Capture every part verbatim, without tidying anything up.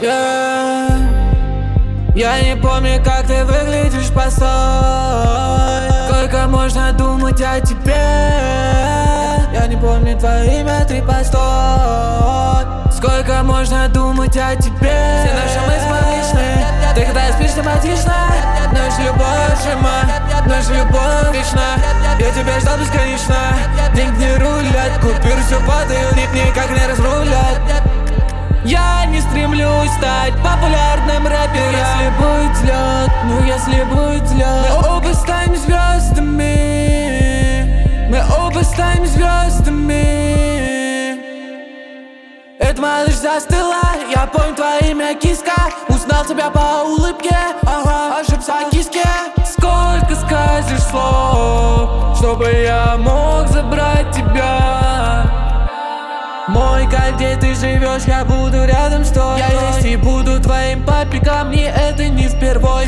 Yeah. Я не помню, как ты выглядишь, постой. Сколько можно думать о тебе? Я не помню твое имя, ты постой. Сколько можно думать о тебе? Все наши мысли личные. Ты когда спишь, симпатична. Наша любовь жива, наша любовь вечна. Я тебя ждал бесконечно. Деньги не рулят, купюры все падают, ник никак не разрулят. Я не стремлюсь стать популярным рэпером. Если будет взлет, ну если будет взлет, мы оба станем звездами. Мы оба станем звездами. Эта малыш застыла, я понял твое имя, киска. Узнал тебя по улыбке, ага, ошибся о киске. Сколько скажешь слов, чтобы я мог забрать тебя? Мой, где ты живешь, я буду рядом с тобой. Я есть и буду твоим папиком, мне это не впервой.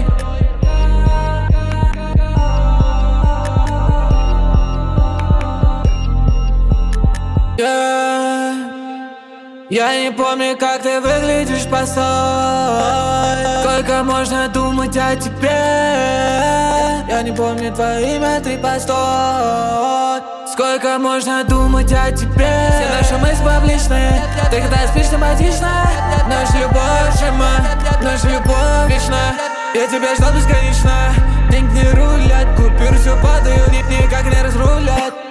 Yeah. Я не помню, как ты выглядишь, постой. Сколько можно думать о тебе? Я не помню твое имя, ты постой. Сколько можно думать о тебе? Все наши мысли публичные. Ты когда спишь, симпатична. Наша любовь жива, наша любовь вечна. Я тебя ждал бесконечно. Деньги не рулят, купюры все падают, ник никак не разрулят.